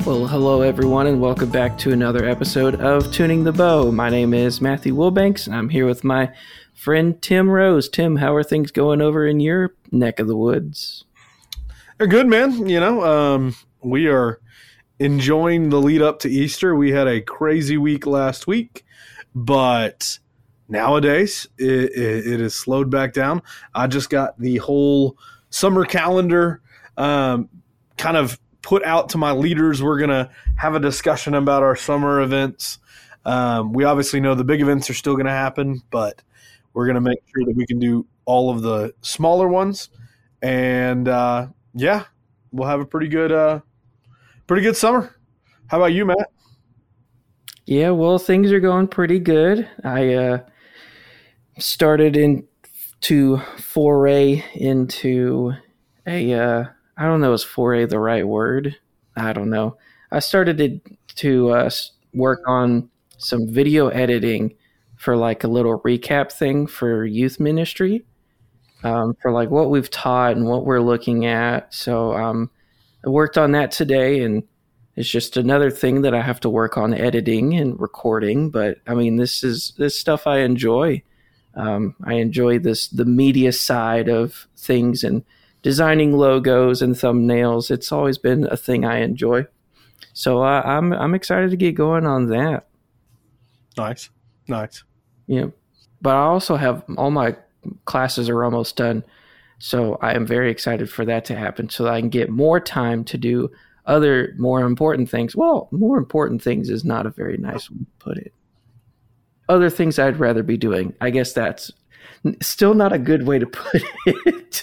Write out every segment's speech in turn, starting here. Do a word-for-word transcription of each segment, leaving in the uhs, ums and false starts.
Well, hello everyone, and welcome back to another episode of Tuning the Bow. My name is Matthew Wilbanks, and I'm here with my friend Tim Rose. Tim, how are things going over in your neck of the woods? They're good, man. You know, um, we are enjoying the lead up to Easter. We had a crazy week last week, but nowadays it, it, it has slowed back down. I just got the whole summer calendar um, kind of put out to my leaders. We're going to have a discussion about our summer events. Um, we obviously know the big events are still going to happen, but we're going to make sure that we can do all of the smaller ones. And uh, yeah, we'll have a pretty good, uh, pretty good summer. How about you, Matt? Yeah, well, things are going pretty good. I uh, started in to foray into a, uh, I don't know, is foray the right word? I don't know. I started to, to uh, work on some video editing for like a little recap thing for youth ministry, um, for like what we've taught and what we're looking at. So um, I worked on that today, and it's just another thing that I have to work on editing and recording. But I mean, this is this stuff I enjoy. Um, I enjoy this the media side of things and designing logos and thumbnails. It's always been a thing I enjoy. So uh, I'm I'm excited to get going on that. Nice, nice. Yeah, but I also have all my classes are almost done, so I am very excited for that to happen, so that I can get more time to do other more important things. Well, more important things is not a very nice way to put it. Other things I'd rather be doing. I guess that's still not a good way to put it.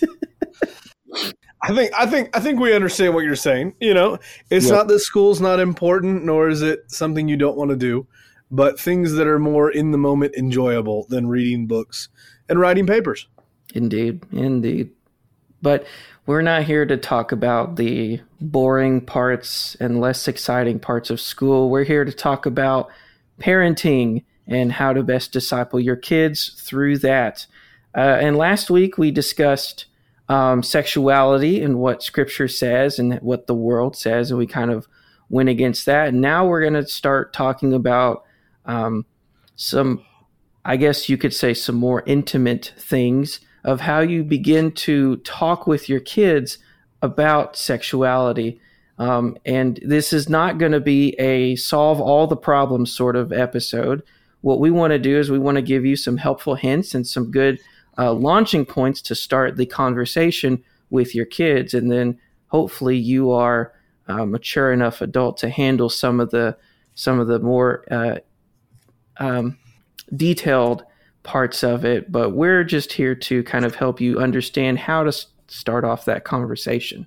I think I think I think we understand what you're saying. You know, it's yep. Not that school's not important, nor is it something you don't want to do, but things that are more in the moment enjoyable than reading books and writing papers. Indeed, indeed. But we're not here to talk about the boring parts and less exciting parts of school. We're here to talk about parenting and how to best disciple your kids through that. Uh, and last week we discussed um, sexuality and what Scripture says and what the world says, and we kind of went against that. And now we're going to start talking about um, some, I guess you could say, some more intimate things of how you begin to talk with your kids about sexuality. Um, and this is not going to be a solve all the problems sort of episode. What we want to do is we want to give you some helpful hints and some good uh, launching points to start the conversation with your kids. And then hopefully you are a mature enough adult to handle some of the some of the more uh, um, detailed parts of it. But we're just here to kind of help you understand how to s- start off that conversation.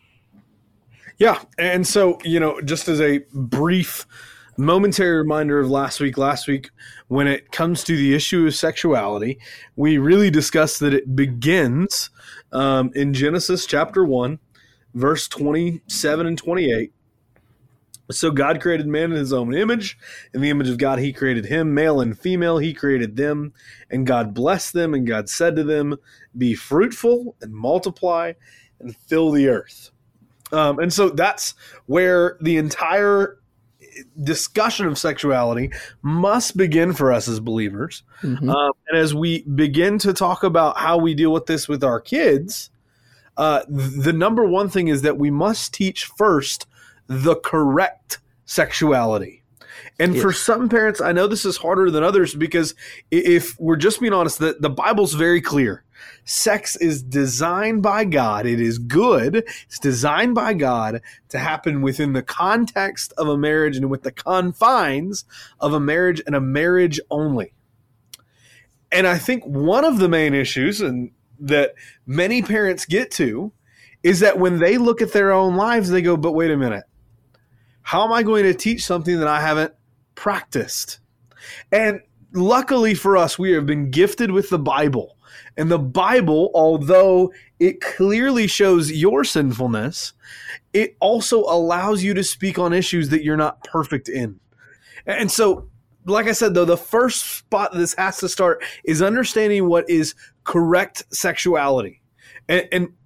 Yeah. And so, you know, just as a brief momentary reminder of last week, last week, when it comes to the issue of sexuality, we really discussed that it begins um, in Genesis chapter one, verse twenty-seven and twenty-eight. So God created man in his own image. In the image of God, he created him. Male and female, he created them. And God blessed them, and God said to them, be fruitful and multiply and fill the earth. Um, and so that's where the entire discussion of sexuality must begin for us as believers. Mm-hmm. Um, and as we begin to talk about how we deal with this with our kids, uh, the number one thing is that we must teach first the correct sexuality. And yes. For some parents, I know this is harder than others because if we're just being honest, the, the Bible's very clear. Sex is designed by God. It is good. It's designed by God to happen within the context of a marriage and with the confines of a marriage and a marriage only. And I think one of the main issues and that many parents get to is that when they look at their own lives, they go, but wait a minute. How am I going to teach something that I haven't practiced? And luckily for us, we have been gifted with the Bible. And the Bible, although it clearly shows your sinfulness, it also allows you to speak on issues that you're not perfect in. And so, like I said, though, the first spot that this has to start is understanding what is correct sexuality. And, and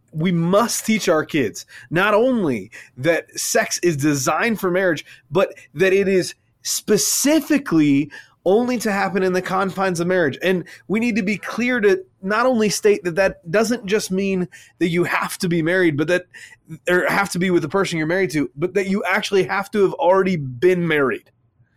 we must teach our kids not only that sex is designed for marriage, but that it is specifically only to happen in the confines of marriage. And we need to be clear to not only state that that doesn't just mean that you have to be married, but that or have to be with the person you're married to, but that you actually have to have already been married.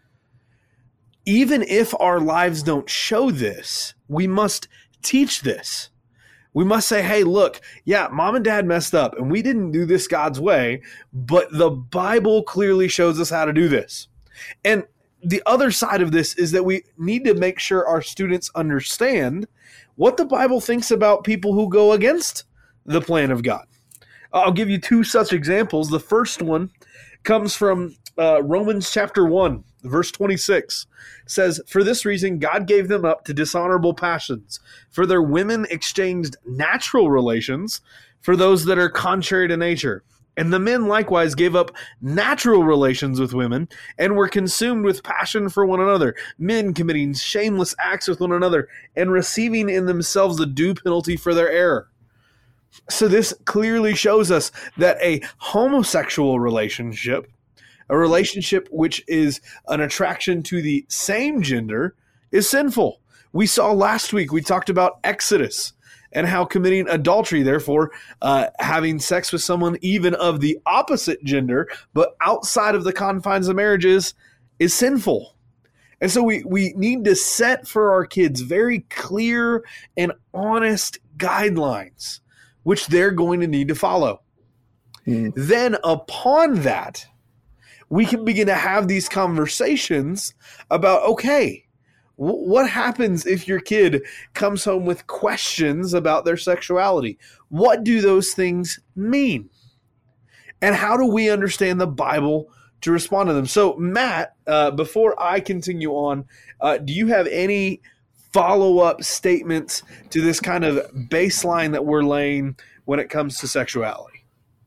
Even if our lives don't show this, we must teach this. We must say, hey, look, yeah, mom and dad messed up and we didn't do this God's way, but the Bible clearly shows us how to do this. And the other side of this is that we need to make sure our students understand what the Bible thinks about people who go against the plan of God. I'll give you two such examples. The first one comes from uh, Romans chapter one, verse twenty-six. It says, "For this reason, God gave them up to dishonorable passions. For their women exchanged natural relations for those that are contrary to nature. And the men likewise gave up natural relations with women and were consumed with passion for one another, men committing shameless acts with one another and receiving in themselves the due penalty for their error." So this clearly shows us that a homosexual relationship, a relationship which is an attraction to the same gender, is sinful. We saw last week, we talked about Exodus and how committing adultery, therefore uh, having sex with someone even of the opposite gender, but outside of the confines of marriages, is sinful. And so we, we need to set for our kids very clear and honest guidelines, which they're going to need to follow. Mm. Then upon that, we can begin to have these conversations about, okay, w- what happens if your kid comes home with questions about their sexuality? What do those things mean? And how do we understand the Bible to respond to them? So, Matt, uh, before I continue on, uh, do you have any follow-up statements to this kind of baseline that we're laying when it comes to sexuality?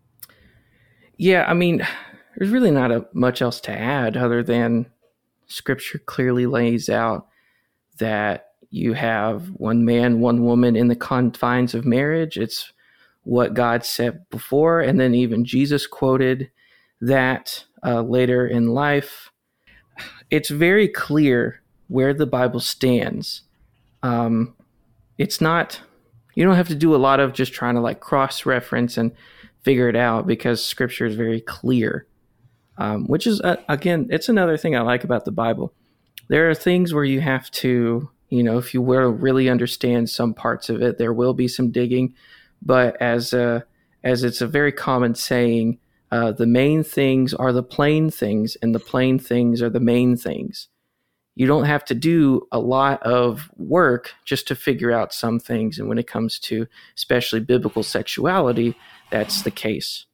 Yeah, I mean, there's really not a, much else to add other than Scripture clearly lays out that you have one man, one woman in the confines of marriage. It's what God said before, and then even Jesus quoted that uh, later in life. It's very clear where the Bible stands. Um, it's not, you don't have to do a lot of just trying to like cross-reference and figure it out because Scripture is very clear. Um, which is, uh, again, it's another thing I like about the Bible. There are things where you have to, you know, if you will really understand some parts of it, there will be some digging. But as a, as it's a very common saying, uh, the main things are the plain things, and the plain things are the main things. You don't have to do a lot of work just to figure out some things. And when it comes to especially biblical sexuality, that's the case.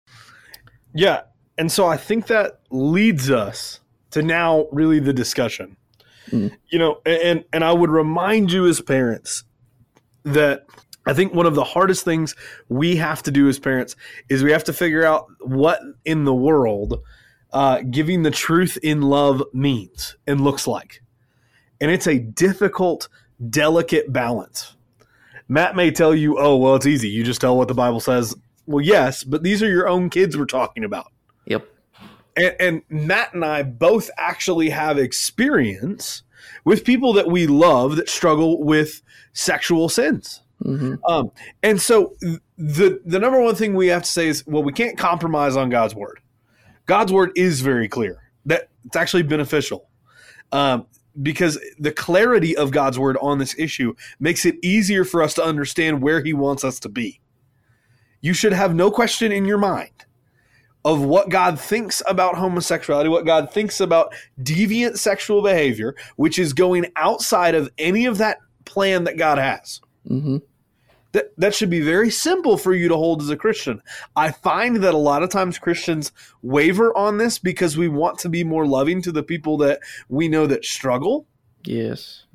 Yeah. And so I think that leads us to now really the discussion. Mm. You know, and, and I would remind you as parents that I think one of the hardest things we have to do as parents is we have to figure out what in the world uh, giving the truth in love means and looks like. And it's a difficult, delicate balance. Matt may tell you, oh, well, it's easy. You just tell what the Bible says. Well, yes, but these are your own kids we're talking about. Yep. And, and Matt and I both actually have experience with people that we love that struggle with sexual sins. Mm-hmm. Um, and so the the number one thing we have to say is, well, we can't compromise on God's word. God's word is very clear. That it's actually beneficial um, because the clarity of God's word on this issue makes it easier for us to understand where he wants us to be. You should have no question in your mind of what God thinks about homosexuality, what God thinks about deviant sexual behavior, which is going outside of any of that plan that God has. Mm-hmm. That that should be very simple for you to hold as a Christian. I find that a lot of times Christians waver on this because we want to be more loving to the people that we know that struggle. Yes.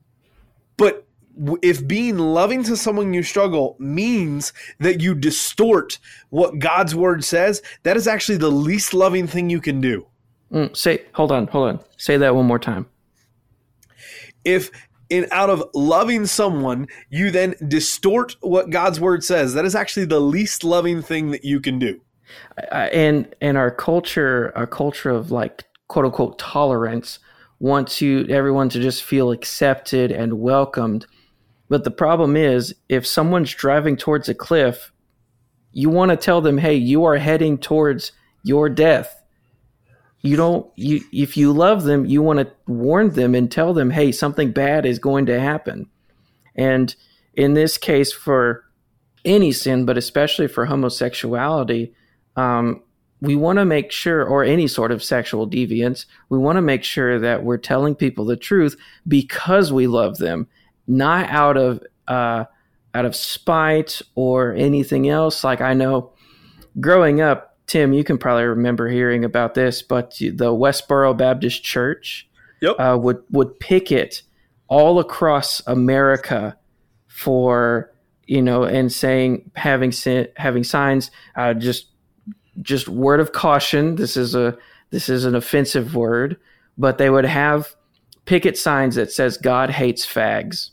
But if being loving to someone you struggle means that you distort what God's word says, that is actually the least loving thing you can do. Mm, say, hold on, hold on. Say that one more time. If and out of loving someone, you then distort what God's word says. That is actually the least loving thing that you can do. Uh, and and our culture, our culture of like quote unquote tolerance, wants you everyone to just feel accepted and welcomed. But the problem is, if someone's driving towards a cliff, you want to tell them, "Hey, you are heading towards your death." You don't. You if you love them, you want to warn them and tell them, "Hey, something bad is going to happen." And in this case, for any sin, but especially for homosexuality, um, we want to make sure, or any sort of sexual deviance, we want to make sure that we're telling people the truth because we love them, not out of uh, out of spite or anything else. Like I know, growing up, Tim, you can probably remember hearing about this, but the Westboro Baptist Church Yep. uh, would would picket all across America for, you know, and saying, having having signs, uh, just just word of caution. This is a this is an offensive word, but they would have picket signs that says "God hates fags,"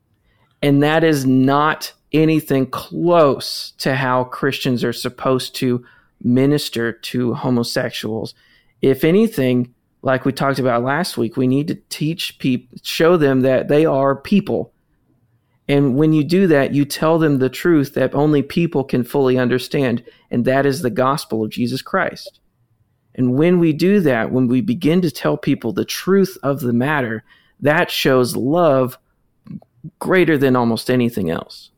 and that is not anything close to how Christians are supposed to minister to homosexuals. If anything, like we talked about last week, we need to teach people, show them that they are people. And when you do that, you tell them the truth that only people can fully understand, and that is the gospel of Jesus Christ. And when we do that, when we begin to tell people the truth of the matter, that shows love greater than almost anything else.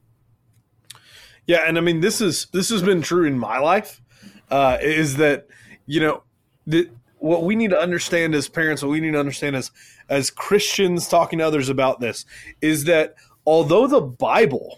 Yeah, and I mean, this is this has been true in my life. Uh, is that, you know, the, what we need to understand as parents, what we need to understand as as Christians talking to others about this, is that although the Bible,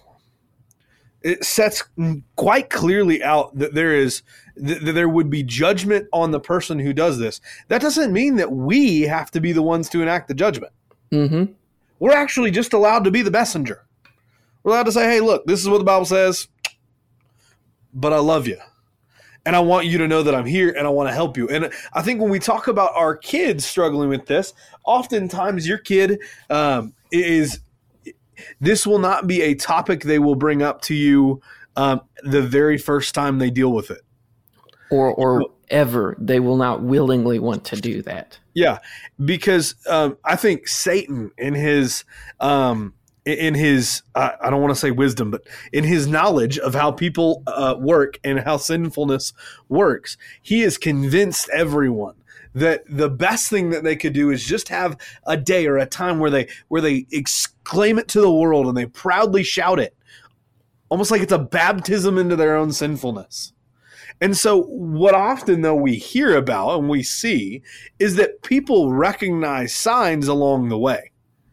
it sets quite clearly out that there is that there would be judgment on the person who does this, that doesn't mean that we have to be the ones to enact the judgment. Mm-hmm. We're actually just allowed to be the messenger. We're allowed to say, "Hey, look, this is what the Bible says, but I love you. And I want you to know that I'm here and I want to help you." And I think when we talk about our kids struggling with this, oftentimes your kid um, is, this will not be a topic they will bring up to you um, the very first time they deal with it. Or, or ever. They will not willingly want to do that. Yeah, because um, I think Satan in his um, in his, uh, I don't want to say wisdom, but in his knowledge of how people uh, work and how sinfulness works, he has convinced everyone that the best thing that they could do is just have a day or a time where they where they exclaim it to the world and they proudly shout it, almost like it's a baptism into their own sinfulness. And so what often, though, we hear about and we see is that people recognize signs along the way.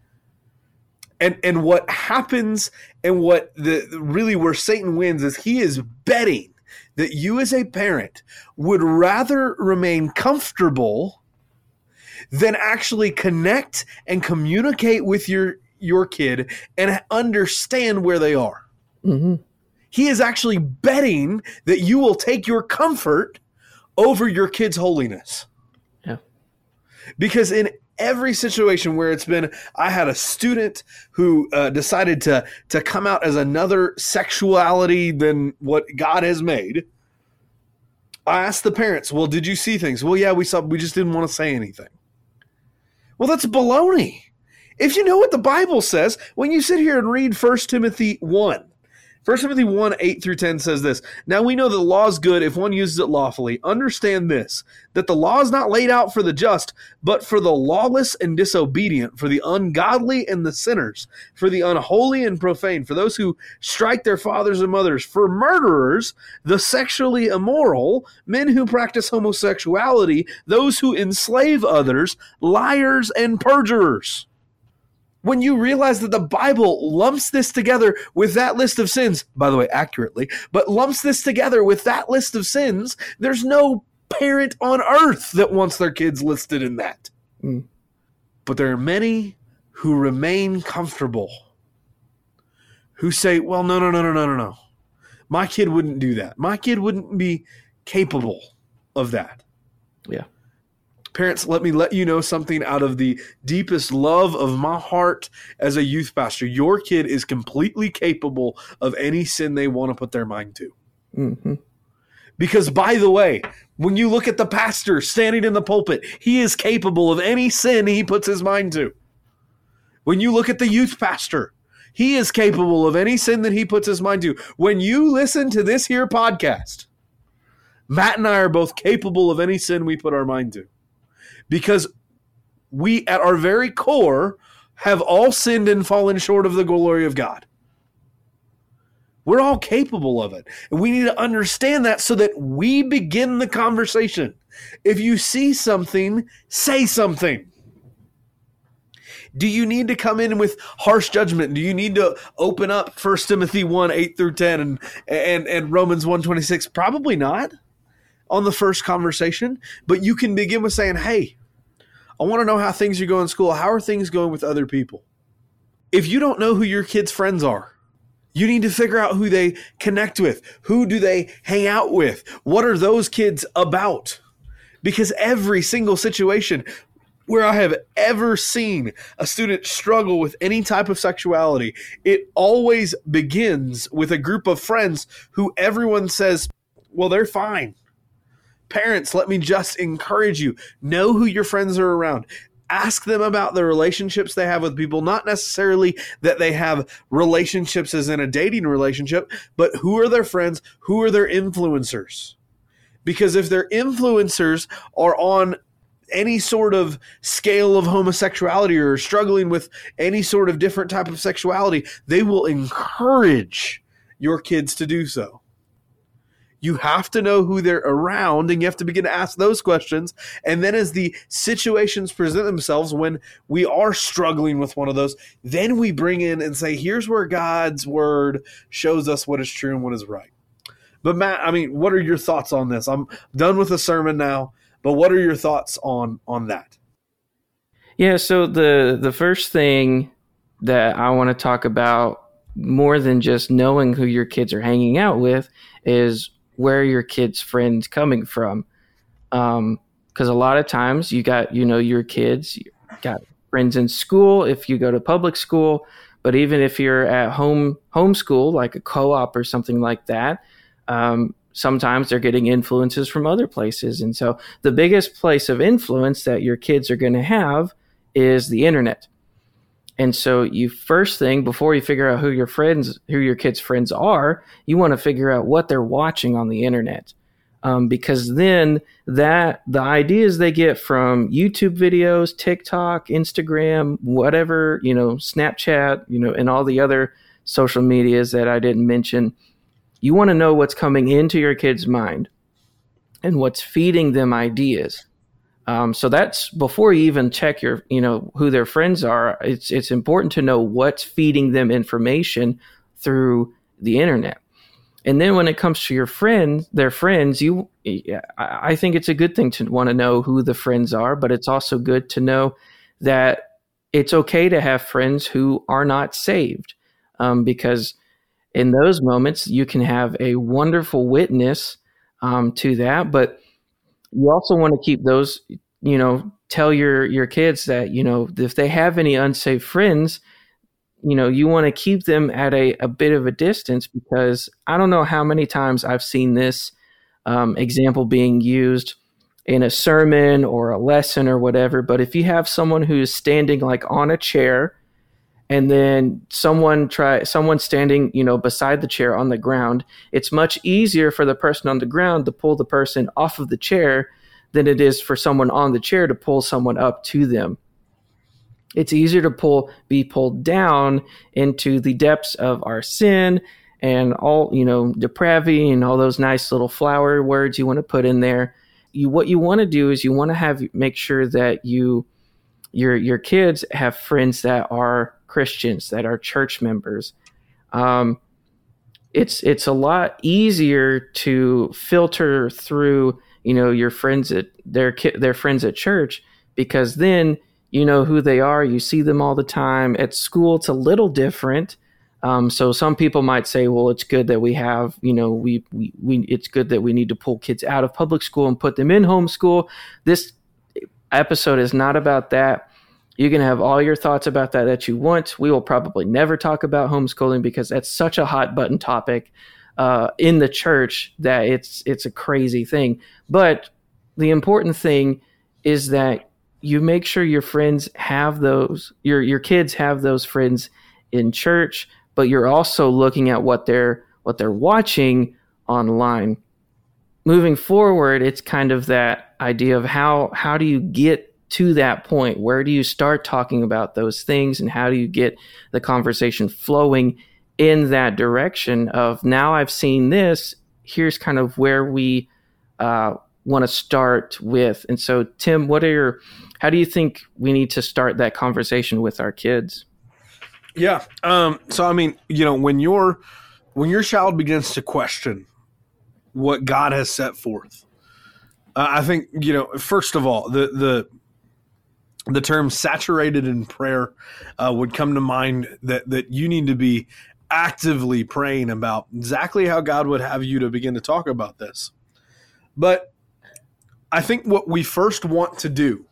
And and what happens and what the really where Satan wins is he is betting that you as a parent would rather remain comfortable than actually connect and communicate with your, your kid and understand where they are. Mm-hmm. He is actually betting that you will take your comfort over your kid's holiness. Yeah. Because in every situation where it's been, I had a student who uh, decided to to come out as another sexuality than what God has made. I asked the parents, "Well, did you see things?" "Well, yeah, we saw. We just didn't want to say anything." Well, that's baloney. If you know what the Bible says, when you sit here and read First Timothy one, First Timothy one, eight through ten says this: "Now we know that the law is good if one uses it lawfully. Understand this, that the law is not laid out for the just, but for the lawless and disobedient, for the ungodly and the sinners, for the unholy and profane, for those who strike their fathers and mothers, for murderers, the sexually immoral, men who practice homosexuality, those who enslave others, liars and perjurers." When you realize that the Bible lumps this together with that list of sins, by the way, accurately, but lumps this together with that list of sins, there's no parent on earth that wants their kids listed in that. Mm. But there are many who remain comfortable, who say, "Well, no, no, no, no, no, no, no. My kid wouldn't do that. My kid wouldn't be capable of that." Yeah. Parents, let me let you know something out of the deepest love of my heart as a youth pastor. Your kid is completely capable of any sin they want to put their mind to. Mm-hmm. Because, by the way, when you look at the pastor standing in the pulpit, he is capable of any sin he puts his mind to. When you look at the youth pastor, he is capable of any sin that he puts his mind to. When you listen to this here podcast, Matt and I are both capable of any sin we put our mind to. Because we, at our very core, have all sinned and fallen short of the glory of God. We're all capable of it. And we need to understand that so that we begin the conversation. If you see something, say something. Do you need to come in with harsh judgment? Do you need to open up First Timothy one, eight through ten and, and, and Romans one twenty-six? Probably not on the first conversation. But you can begin with saying, hey, I want to know how things are going in school. How are things going with other people? If you don't know who your kids' friends are, you need to figure out who they connect with. Who do they hang out with? What are those kids about? Because every single situation where I have ever seen a student struggle with any type of sexuality, it always begins with a group of friends who everyone says, well, they're fine. Parents, let me just encourage you. Know who your friends are around. Ask them about the relationships they have with people, not necessarily that they have relationships as in a dating relationship, but who are their friends? Who are their influencers? Because if their influencers are on any sort of scale of homosexuality or struggling with any sort of different type of sexuality, they will encourage your kids to do so. You have to know who they're around, and you have to begin to ask those questions. And then as the situations present themselves, when we are struggling with one of those, then we bring in and say, here's where God's word shows us what is true and what is right. But Matt, I mean, what are your thoughts on this? I'm done with the sermon now, but what are your thoughts on, on that? Yeah, so the, the first thing that I want to talk about, more than just knowing who your kids are hanging out with, is where your kids' friends coming from. Um, because a lot of times you got, you know, your kids you got friends in school if you go to public school, but even if you're at home homeschool, like a co-op or something like that, um, sometimes they're getting influences from other places. And so the biggest place of influence that your kids are going to have is the internet. And so you first thing, before you figure out who your friends, who your kids' friends are, you want to figure out what they're watching on the internet. Um, because then that the ideas they get from YouTube videos, TikTok, Instagram, whatever, you know, Snapchat, you know, and all the other social medias that I didn't mention, you want to know what's coming into your kid's mind and what's feeding them ideas. Um, so that's before you even check your, you know, who their friends are. It's it's important to know what's feeding them information through the internet. And then when it comes to your friends, their friends, you, I think it's a good thing to want to know who the friends are, but it's also good to know that it's okay to have friends who are not saved, um, because in those moments you can have a wonderful witness um, to that, but you also want to keep those, you know, tell your, your kids that, you know, if they have any unsaved friends, you know, you want to keep them at a, a bit of a distance, because I don't know how many times I've seen this um, example being used in a sermon or a lesson or whatever. But if you have someone who's standing like on a chair, and then someone try someone standing, you know, beside the chair on the ground, it's much easier for the person on the ground to pull the person off of the chair than it is for someone on the chair to pull someone up to them. It's easier to pull, be pulled down into the depths of our sin and all, you know, depravity and all those nice little flower words you want to put in there. You, what you want to do is you want to have, make sure that you, your, your kids have friends that are Christians, that are church members. Um, it's, it's a lot easier to filter through, you know, your friends at their, their friends at church, because then you know who they are. You see them all the time. At school, it's a little different. Um, so some people might say, well, it's good that we have, you know, we, we, we, it's good that we need to pull kids out of public school and put them in homeschool. This episode is not about that. You can have all your thoughts about that that you want. We will probably never talk about homeschooling because that's such a hot button topic uh, in the church that it's it's a crazy thing. But the important thing is that you make sure your friends have those, your your kids have those friends in church, but you're also looking at what they're what they're watching online. Moving forward, it's kind of that idea of how how do you get to that point? Where do you start talking about those things, and how do you get the conversation flowing in that direction of, now I've seen this, here's kind of where we uh, want to start with. And so, Tim, what are your, how do you think we need to start that conversation with our kids? Yeah. Um, so, I mean, you know, when your, when your child begins to question what God has set forth, uh, I think, you know, first of all, the, the, the term saturated in prayer uh, would come to mind, that, that you need to be actively praying about exactly how God would have you to begin to talk about this. But I think what we first want to do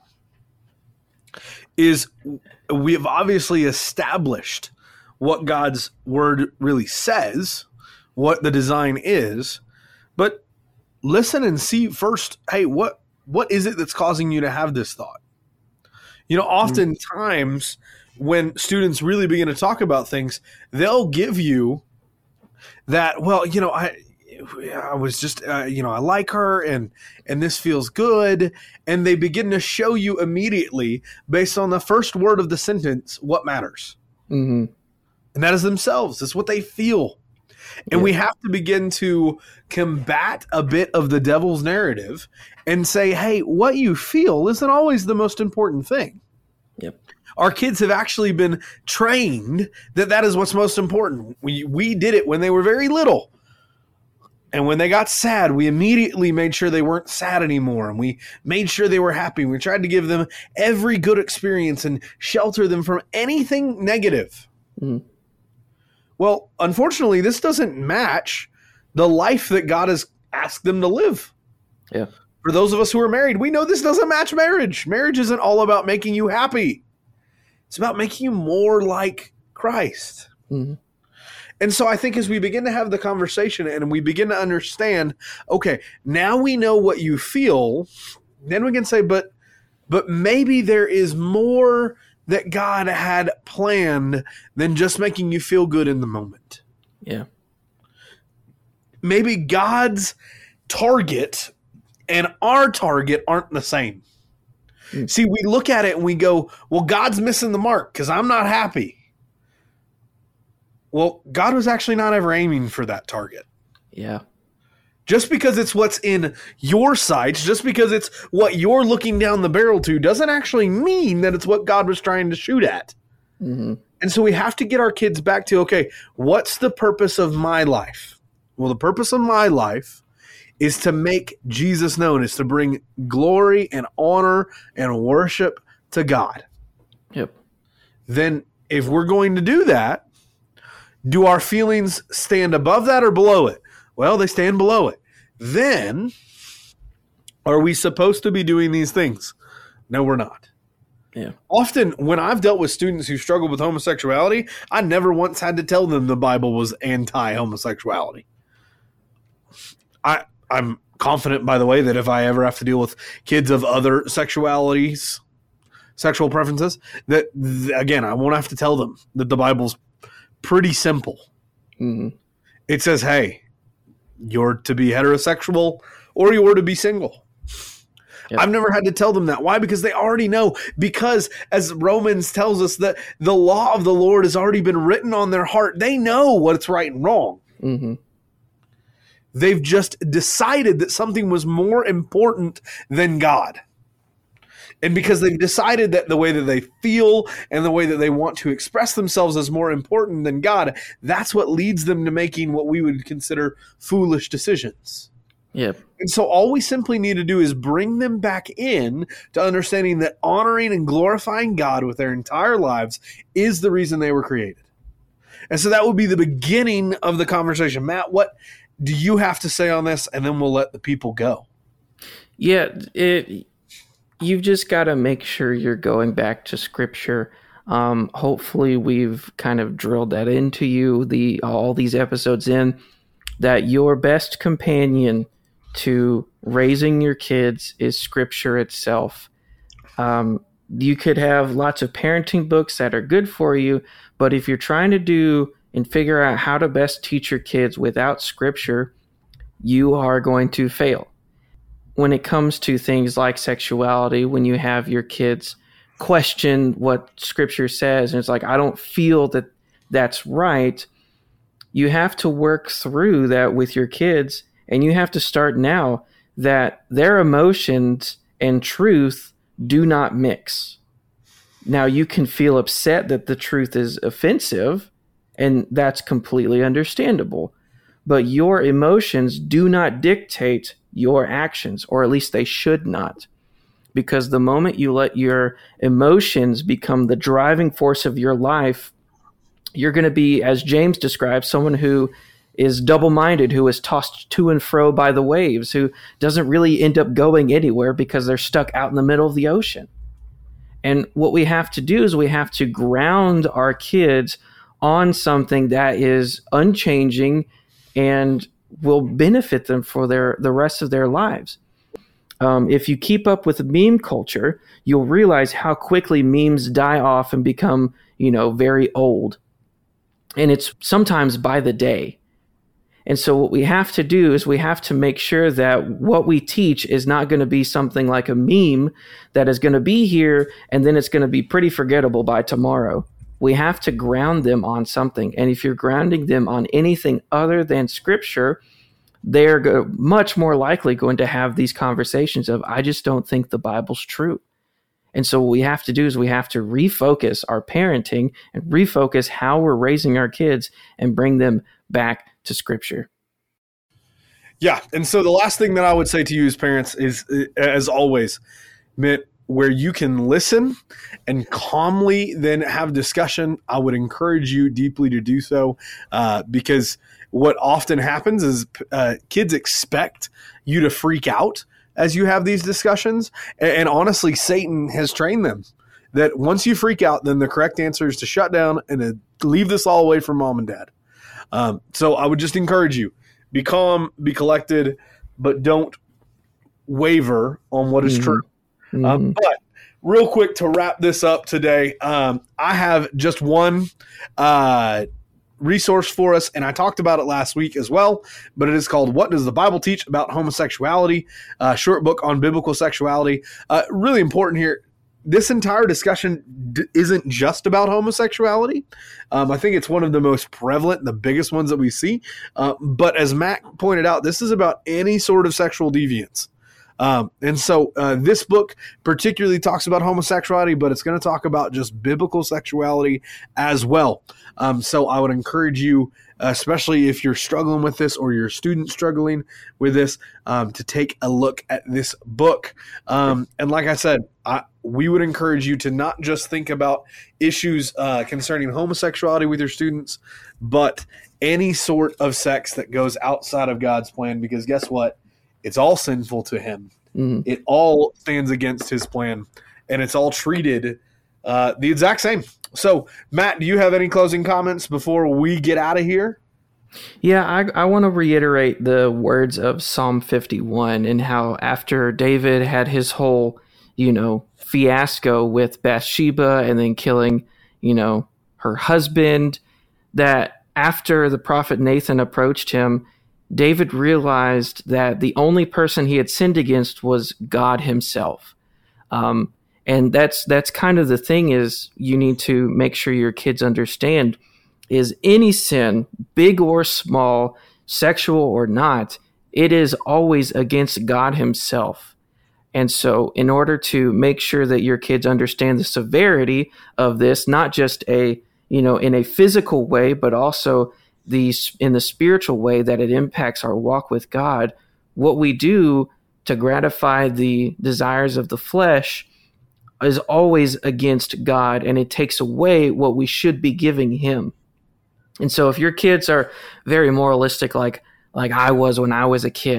is, we have obviously established what God's word really says, what the design is, but listen and see first, hey, what what is it that's causing you to have this thought? You know, oftentimes when students really begin to talk about things, they'll give you that, well, you know, I I was just, uh, you know, I like her and and this feels good. And they begin to show you immediately, based on the first word of the sentence, what matters. Mm-hmm. And that is themselves. It's what they feel. And yeah. we have to begin to combat a bit of the devil's narrative and say, hey, what you feel isn't always the most important thing. Yep. Our kids have actually been trained that that is what's most important. We we did it when they were very little. And when they got sad, we immediately made sure they weren't sad anymore. And we made sure they were happy. We tried to give them every good experience and shelter them from anything negative. Mm. Well, unfortunately, this doesn't match the life that God has asked them to live. Yeah. For those of us who are married, we know this doesn't match marriage. Marriage isn't all about making you happy. It's about making you more like Christ. Mm-hmm. And so I think as we begin to have the conversation and we begin to understand, okay, now we know what you feel, then we can say, but but maybe there is more that God had planned than just making you feel good in the moment. Yeah. Maybe God's target and our target aren't the same. Mm. See, we look at it and we go, well, God's missing the mark because I'm not happy. Well, God was actually not ever aiming for that target. Yeah. Just because it's what's in your sights, just because it's what you're looking down the barrel to, doesn't actually mean that it's what God was trying to shoot at. Mm-hmm. And so we have to get our kids back to, okay, what's the purpose of my life? Well, the purpose of my life is to make Jesus known, is to bring glory and honor and worship to God. Yep. Then if we're going to do that, do our feelings stand above that or below it? Well, they stand below it. Then, are we supposed to be doing these things? No, we're not. Yeah. Often, when I've dealt with students who struggle with homosexuality, I never once had to tell them the Bible was anti-homosexuality. I, I'm confident, by the way, that if I ever have to deal with kids of other sexualities, sexual preferences, that, again, I won't have to tell them that the Bible's pretty simple. Mm-hmm. It says, hey, you're to be heterosexual or you're to be single. Yep. I've never had to tell them that. Why? Because they already know. Because as Romans tells us, that the law of the Lord has already been written on their heart. They know what's right and wrong. Mm-hmm. They've just decided that something was more important than God. And because they've decided that the way that they feel and the way that they want to express themselves is more important than God, that's what leads them to making what we would consider foolish decisions. Yep. And so all we simply need to do is bring them back in to understanding that honoring and glorifying God with their entire lives is the reason they were created. And so that would be the beginning of the conversation. Matt, what do you have to say on this? And then we'll let the people go. Yeah, it... you've just got to make sure you're going back to Scripture. Um, hopefully, we've kind of drilled that into you, the all these episodes in, that your best companion to raising your kids is Scripture itself. Um, you could have lots of parenting books that are good for you, but if you're trying to do and figure out how to best teach your kids without Scripture, you are going to fail. When it comes to things like sexuality, when you have your kids question what Scripture says, and it's like, I don't feel that that's right, you have to work through that with your kids, and you have to start now that their emotions and truth do not mix. Now, you can feel upset that the truth is offensive, and that's completely understandable. But your emotions do not dictate your actions, or at least they should not. Because the moment you let your emotions become the driving force of your life, you're going to be, as James describes, someone who is double-minded, who is tossed to and fro by the waves, who doesn't really end up going anywhere because they're stuck out in the middle of the ocean. And what we have to do is we have to ground our kids on something that is unchanging and will benefit them for their the rest of their lives. Um, if you keep up with meme culture, you'll realize how quickly memes die off and become, you know, very old. And it's sometimes by the day. And so what we have to do is we have to make sure that what we teach is not going to be something like a meme that is going to be here and then it's going to be pretty forgettable by tomorrow. We have to ground them on something. And if you're grounding them on anything other than Scripture, they're go- much more likely going to have these conversations of, I just don't think the Bible's true. And so what we have to do is we have to refocus our parenting and refocus how we're raising our kids and bring them back to Scripture. Yeah. And so the last thing that I would say to you as parents is, as always, Mitt, where you can listen and calmly then have discussion, I would encourage you deeply to do so, uh, because what often happens is uh, kids expect you to freak out as you have these discussions. And, and honestly, Satan has trained them that once you freak out, then the correct answer is to shut down and to leave this all away from mom and dad. Um, so I would just encourage you, be calm, be collected, but don't waver on what is mm-hmm. true. Mm-hmm. Um, but real quick to wrap this up today, um, I have just one uh, resource for us, and I talked about it last week as well, but it is called What Does the Bible Teach About Homosexuality? A short book on biblical sexuality. Uh, really important here. This entire discussion d- isn't just about homosexuality. Um, I think it's one of the most prevalent, the biggest ones that we see. Uh, but as Matt pointed out, this is about any sort of sexual deviance. Um, and so uh, this book particularly talks about homosexuality, but it's going to talk about just biblical sexuality as well. Um, so I would encourage you, especially if you're struggling with this or you're a student struggling with this, um, to take a look at this book. Um, and like I said, I, we would encourage you to not just think about issues uh, concerning homosexuality with your students, but any sort of sex that goes outside of God's plan, because guess what? It's all sinful to him. Mm. It all stands against his plan, and it's all treated uh, the exact same. So, Matt, do you have any closing comments before we get out of here? Yeah, I, I want to reiterate the words of Psalm fifty-one and how after David had his whole, you know, fiasco with Bathsheba and then killing, you know, her husband, that after the prophet Nathan approached him, David realized that the only person he had sinned against was God himself. Um, and that's that's kind of the thing is you need to make sure your kids understand is any sin, big or small, sexual or not, it is always against God himself. And so in order to make sure that your kids understand the severity of this, not just a, you know, in a physical way, but also the in the spiritual way that it impacts our walk with God, what we do to gratify the desires of the flesh is always against God, and it takes away what we should be giving him. And so if your kids are very moralistic like like I was when I was a kid,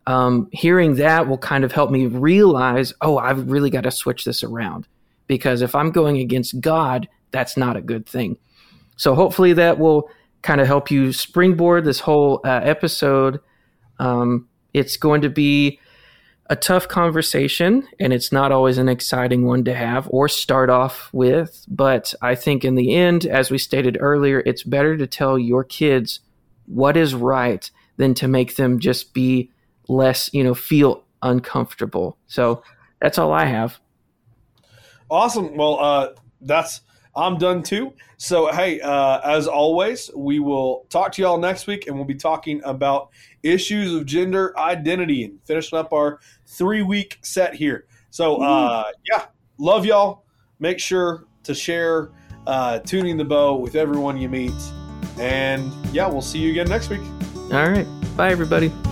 um, hearing that will kind of help me realize, oh, I've really got to switch this around, because if I'm going against God, that's not a good thing. So hopefully that will kind of help you springboard this whole uh, episode. Um, it's going to be a tough conversation, and it's not always an exciting one to have or start off with. But I think in the end, as we stated earlier, it's better to tell your kids what is right than to make them just be less, you know, feel uncomfortable. So that's all I have. Awesome. Well, uh, that's I'm done too. So, hey, uh, as always, we will talk to y'all next week, and we'll be talking about issues of gender identity and finishing up our three-week set here. So, uh, yeah, love y'all. Make sure to share uh, Tuning the Bow with everyone you meet. And, yeah, we'll see you again next week. All right. Bye, everybody.